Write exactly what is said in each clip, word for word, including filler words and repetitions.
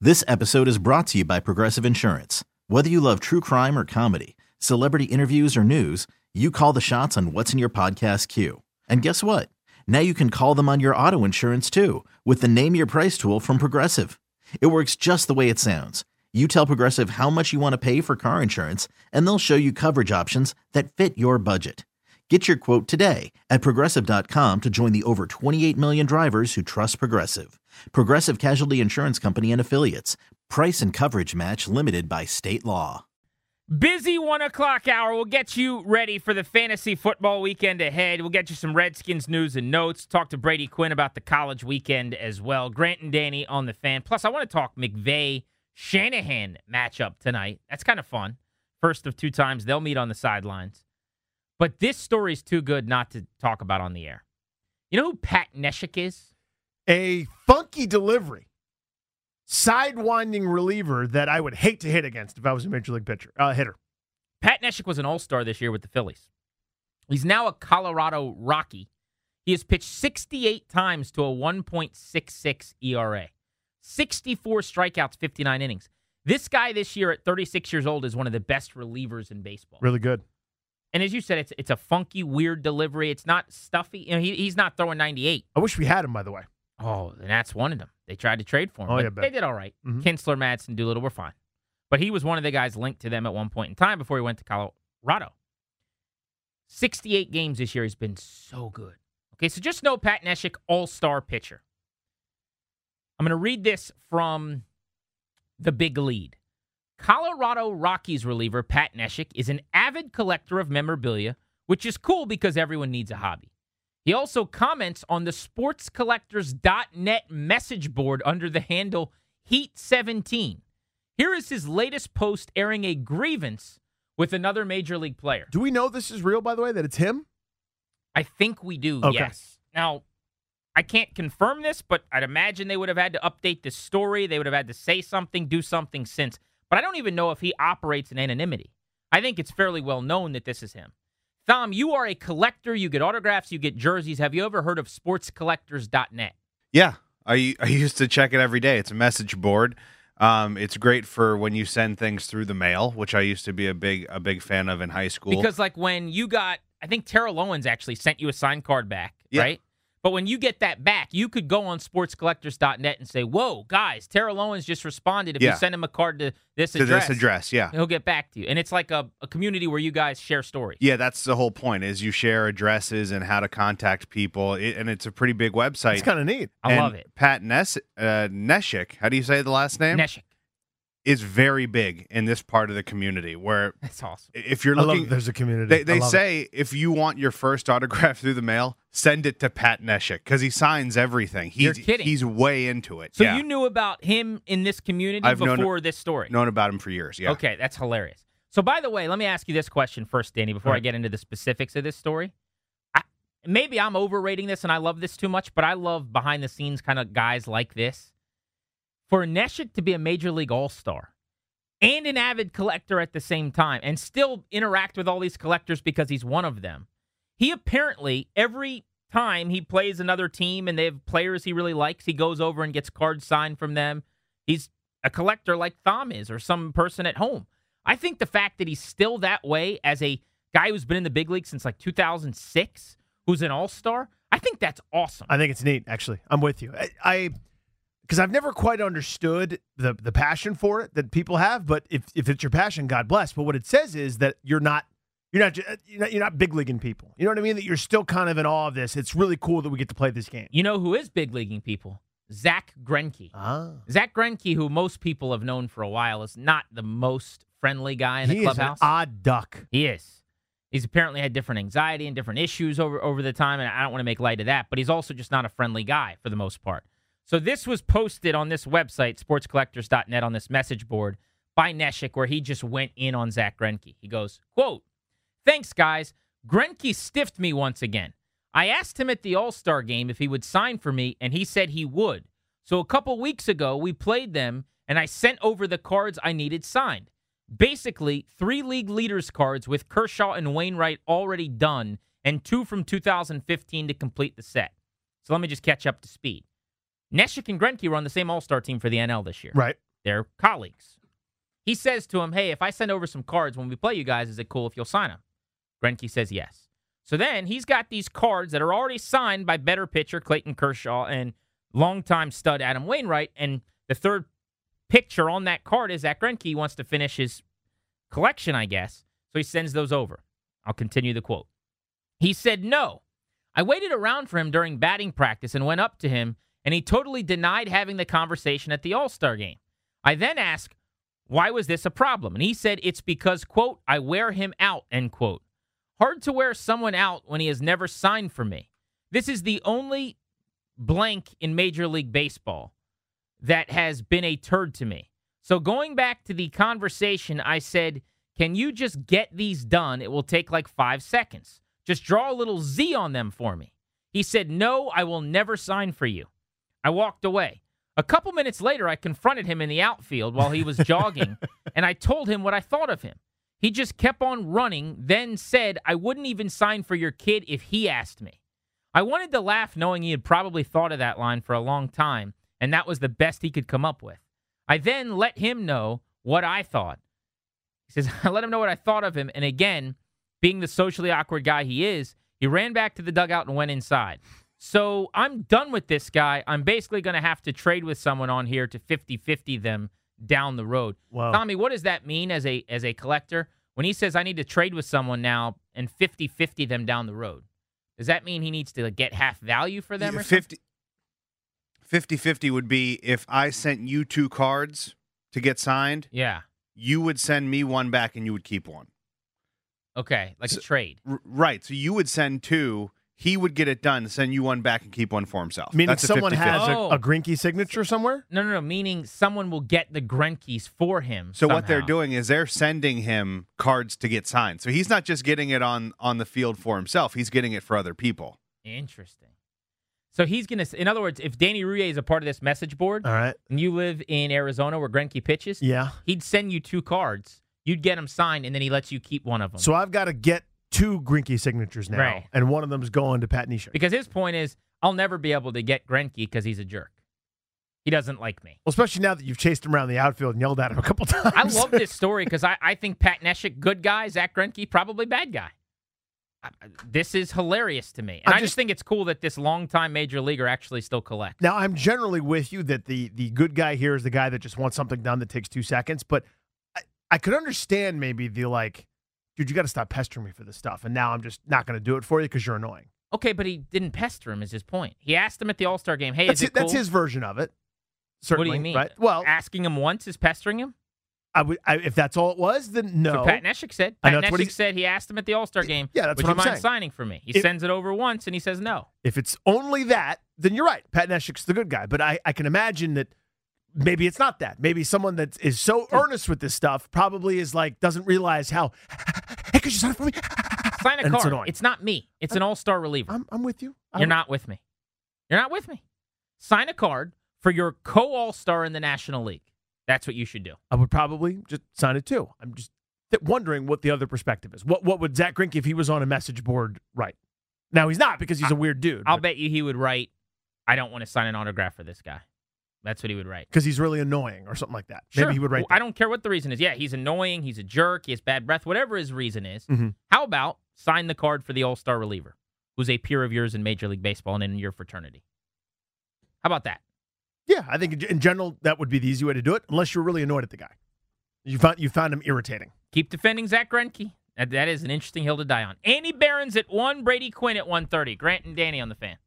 This episode is brought to you by Progressive Insurance. Whether you love true crime or comedy, celebrity interviews or news, you call the shots on what's in your podcast queue. And guess what? Now you can call them on your auto insurance too with the Name Your Price tool from Progressive. It works just the way it sounds. You tell Progressive how much you want to pay for car insurance, and they'll show you coverage options that fit your budget. Get your quote today at Progressive dot com to join the over twenty-eight million drivers who trust Progressive. Progressive Casualty Insurance Company and Affiliates. Price and coverage match limited by state law. Busy one o'clock hour. We'll get you ready for the fantasy football weekend ahead. We'll get you some Redskins news and notes. Talk to Brady Quinn about the college weekend as well. Grant and Danny on the Fan. Plus, I want to talk McVay-Shanahan matchup tonight. That's kind of fun. First of two times they'll meet on the sidelines. But this story is too good not to talk about on the air. You know who Pat Neshek is? A funky delivery. Sidewinding reliever that I would hate to hit against if I was a major league pitcher, uh, hitter. Pat Neshek was an all-star this year with the Phillies. He's now a Colorado Rocky. He has pitched sixty-eight times to a one point six six E R A. sixty-four strikeouts, fifty-nine innings. This guy this year at thirty-six years old is one of the best relievers in baseball. Really good. And as you said, it's it's a funky, weird delivery. It's not stuffy. You know, he, he's not throwing ninety-eight. I wish we had him, by the way. Oh, and that's one of them. They tried to trade for him, oh, but yeah, they did all right. Mm-hmm. Kinsler, Madsen, Doolittle were fine. But he was one of the guys linked to them at one point in time before he went to Colorado. sixty-eight games this year. He's been so good. Okay, so just know Pat Neshek, all-star pitcher. I'm going to read this from the Big Lead. Colorado Rockies reliever Pat Neshek is an avid collector of memorabilia, which is cool because everyone needs a hobby. He also comments on the sports collectors dot net message board under the handle Heat seventeen. Here is his latest post airing a grievance with another major league player. Do we know this is real, by the way, that it's him? I think we do, okay. Yes. Now, I can't confirm this, but I'd imagine they would have had to update the story. They would have had to say something, do something since. But I don't even know if he operates in anonymity. I think it's fairly well known that this is him. Thom, you are a collector. You get autographs. You get jerseys. Have you ever heard of sports collectors dot net? Yeah, I, I used to check it every day. It's a message board. Um, it's great for when you send things through the mail, which I used to be a big a big fan of in high school. Because like when you got, I think Terrell Owens actually sent you a signed card back, yeah. right? But when you get that back, you could go on sports collectors dot net and say, whoa, guys, Terrell Owens just responded. If yeah. you send him a card to this to address, this address, yeah. he'll get back to you. And it's like a, a community where you guys share stories. Yeah, that's the whole point, is you share addresses and how to contact people. It, and it's a pretty big website. It's kind of neat. I and love it. Pat Nes- uh, Neshek, how do you say the last name? Neshek. Is very big in this part of the community where That's awesome. if you're I looking, love there's a community. They, they I love say it. if you want your first autograph through the mail, send it to Pat Neshek because he signs everything. He's, You're kidding. He's way into it. So yeah. you knew about him in this community I've known- before this story? known about him for years. Yeah. Okay, that's hilarious. So by the way, let me ask you this question first, Danny, before Right. I get into the specifics of this story. I, maybe I'm overrating this and I love this too much, but I love behind-the-scenes kind of guys like this. For Neshek to be a Major League All-Star and an avid collector at the same time and still interact with all these collectors because he's one of them, he apparently, every time he plays another team and they have players he really likes, he goes over and gets cards signed from them. He's a collector like Thom is or some person at home. I think the fact that he's still that way as a guy who's been in the big league since like two thousand six, who's an all-star, I think that's awesome. I think it's neat, actually. I'm with you. I because I've never quite understood the the passion for it that people have. But if if it's your passion, God bless. But what it says is that you're not you're not you're not, you're not big leaguing people. You know what I mean? That you're still kind of in awe of this. It's really cool that we get to play this game. You know who is big leaguing people? Zach Greinke. Ah. Zach Greinke, who most people have known for a while, is not the most friendly guy in the he clubhouse. Is an odd duck. He is. He's apparently had different anxiety and different issues over, over the time, and I don't want to make light of that, but he's also just not a friendly guy for the most part. So this was posted on this website, sports collectors dot net, on this message board by Neshek, where he just went in on Zach Greinke. He goes, quote, "Thanks, guys. Greinke stiffed me once again. I asked him at the All-Star game if he would sign for me, and he said he would. So a couple weeks ago, we played them, and I sent over the cards I needed signed. Basically, three league leaders cards with Kershaw and Wainwright already done, and two from two thousand fifteen to complete the set. So let me just catch up to speed. Neshek and Greinke were on the same All-Star team for the N L this year. Right. They're colleagues. He says to him, hey, if I send over some cards when we play you guys, is it cool if you'll sign them? Greinke says yes. So then he's got these cards that are already signed by better pitcher Clayton Kershaw and longtime stud Adam Wainwright. And the third picture on that card is Zach Greinke. He wants to finish his collection, I guess. So he sends those over. I'll continue the quote. He said, no. I waited around for him during batting practice and went up to him, and he totally denied having the conversation at the All-Star game. I then asked, why was this a problem? And he said, it's because, quote, I wear him out, end quote. Hard to wear someone out when he has never signed for me. This is the only blank in Major League Baseball that has been a turd to me. So going back to the conversation, I said, can you just get these done? It will take like five seconds. Just draw a little Z on them for me. He said, no, I will never sign for you. I walked away. A couple minutes later, I confronted him in the outfield while he was jogging, and I told him what I thought of him. He just kept on running, then said, I wouldn't even sign for your kid if he asked me. I wanted to laugh knowing he had probably thought of that line for a long time, and that was the best he could come up with. I then let him know what I thought. He says, I let him know what I thought of him, and again, being the socially awkward guy he is, he ran back to the dugout and went inside. So I'm done with this guy. I'm basically going to have to trade with someone on here to fifty-fifty them down the road. Wow. Tommy, what does that mean as a as a collector? When he says I need to trade with someone now and fifty-fifty them down the road, does that mean he needs to like, get half value for them or something? fifty-fifty would be if I sent you two cards to get signed, Yeah. you would send me one back and you would keep one. Okay, like So- a trade. R- right. So you would send two. He would get it done, send you one back, and keep one for himself. Meaning That's a someone has fifty-fifty. a, Oh. a Greinke signature somewhere? No, no, no. Meaning someone will get the Greinke's for him. So what they're somehow. doing is they're sending him cards to get signed. So he's not just getting it on on the field for himself. He's getting it for other people. Interesting. So he's going to, in other words, if Danny Rouye is a part of this message board All right. and you live in Arizona where Greinke pitches, Yeah. he'd send you two cards. You'd get them signed, and then he lets you keep one of them. So I've got to get two Greinke signatures now, Right. and one of them's going to Pat Neshek. Because his point is, I'll never be able to get Greinke because he's a jerk. He doesn't like me. Well, especially now that you've chased him around the outfield and yelled at him a couple times. I love this story because I, I think Pat Neshek, good guy, Zach Greinke, probably bad guy. I, this is hilarious to me. And I'm I just, just- think it's cool that this longtime major leaguer actually still collects. Now, I'm generally with you that the the good guy here is the guy that just wants something done that takes two seconds. But I, I could understand maybe the like, dude, you got to stop pestering me for this stuff. And now I'm just not going to do it for you because you're annoying. Okay, but he didn't pester him is his point. He asked him at the All-Star game, hey, That's, is it it, that's cool? his version of it. What Certainly, do you mean? Right? Well, Asking him once is pestering him? I would, I, if that's all it was, then no. So Pat Neshek said. I Pat know, that's what Neshek he- said he asked him at the All-Star game, Yeah, that's would what you I'm mind saying. signing for me? He If- sends it over once, and he says no. If it's only that, then you're right. Pat Neshek's the good guy. But I, I can imagine that maybe it's not that. Maybe someone that is so earnest with this stuff probably is like, doesn't realize how, hey, could you sign it for me? Sign a And it's card. annoying. It's not me. It's an All-Star reliever. I'm, I'm with you. I'm, You're not with me. You're not with me. Sign a card for your co-All-Star in the National League. That's what you should do. I would probably just sign it too. I'm just th- wondering what the other perspective is. What what would Zach Greinke, if he was on a message board, write? Now, he's not because he's a weird dude. I'll bet you he would write, I don't want to sign an autograph for this guy. That's what he would write. Because he's really annoying or something like that. Sure. Maybe he would write Well, I that. don't care what the reason is. Yeah, he's annoying. He's a jerk. He has bad breath. Whatever his reason is. Mhm. How about sign the card for the All-Star reliever, who's a peer of yours in Major League Baseball and in your fraternity? How about that? Yeah, I think in- in general, that would be the easy way to do it, unless you're really annoyed at the guy. You found, you found him irritating. Keep defending Zach Greinke. That, that is an interesting hill to die on. Andy Barron's at one, Brady Quinn at one thirty. Grant and Danny on the Fan.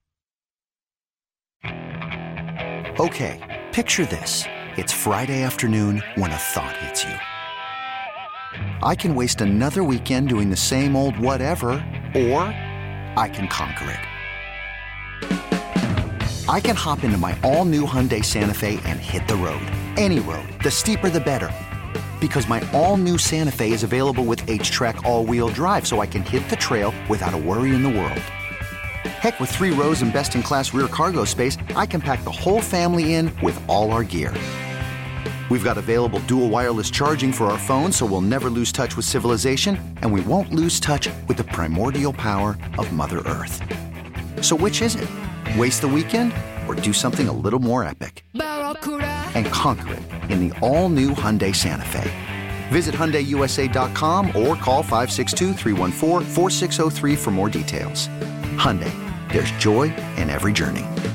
Okay, picture this. It's Friday afternoon when a thought hits you. I can waste another weekend doing the same old whatever, or I can conquer it. I can hop into my all-new Hyundai Santa Fe and hit the road. Any road. The steeper, the better. Because my all-new Santa Fe is available with H-Track all-wheel drive, so I can hit the trail without a worry in the world. Heck, with three rows and best-in-class rear cargo space, I can pack the whole family in with all our gear. We've got available dual wireless charging for our phones, so we'll never lose touch with civilization, and we won't lose touch with the primordial power of Mother Earth. So which is it? Waste the weekend or do something a little more epic? And conquer it in the all-new Hyundai Santa Fe. Visit Hyundai U S A dot com or call five six two, three one four, four six zero three for more details. Hyundai, there's joy in every journey.